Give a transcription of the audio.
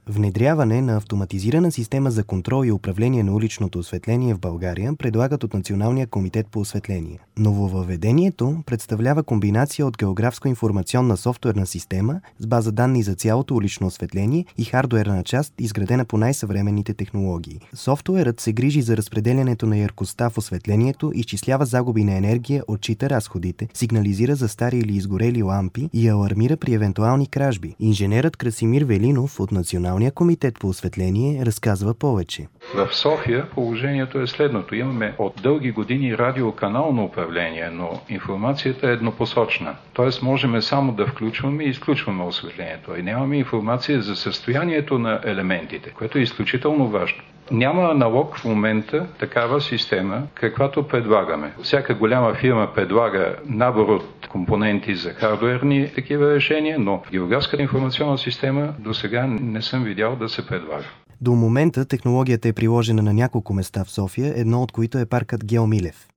Внедряване на автоматизирана система за контрол и управление на уличното осветление в България предлагат от Националния комитет по осветление. Нововъведението представлява комбинация от географско-информационна софтуерна система с база данни за цялото улично осветление и хардуерна част, изградена по най-съвременните технологии. Софтуерът се грижи за разпределянето на яркостта в осветлението, изчислява загуби на енергия, отчита разходите, сигнализира за стари или изгорели лампи и алармира при евентуални кражби. Инженерът Красимир Велинов от Националния комитет по осветление разказва повече. В София положението е следното. Имаме от дълги години радиоканално управление, но информацията е еднопосочна. Тоест можем само да включваме и изключваме осветлението. И нямаме информация за състоянието на елементите, което е изключително важно. Няма аналог в момента такава система, каквато предлагаме. Всяка голяма фирма предлага набор от компоненти за хардуерни такива решения, но географската информационна система до сега не съм видял да се предлага. До момента технологията е приложена на няколко места в София, едно от които е паркът Гео Милев.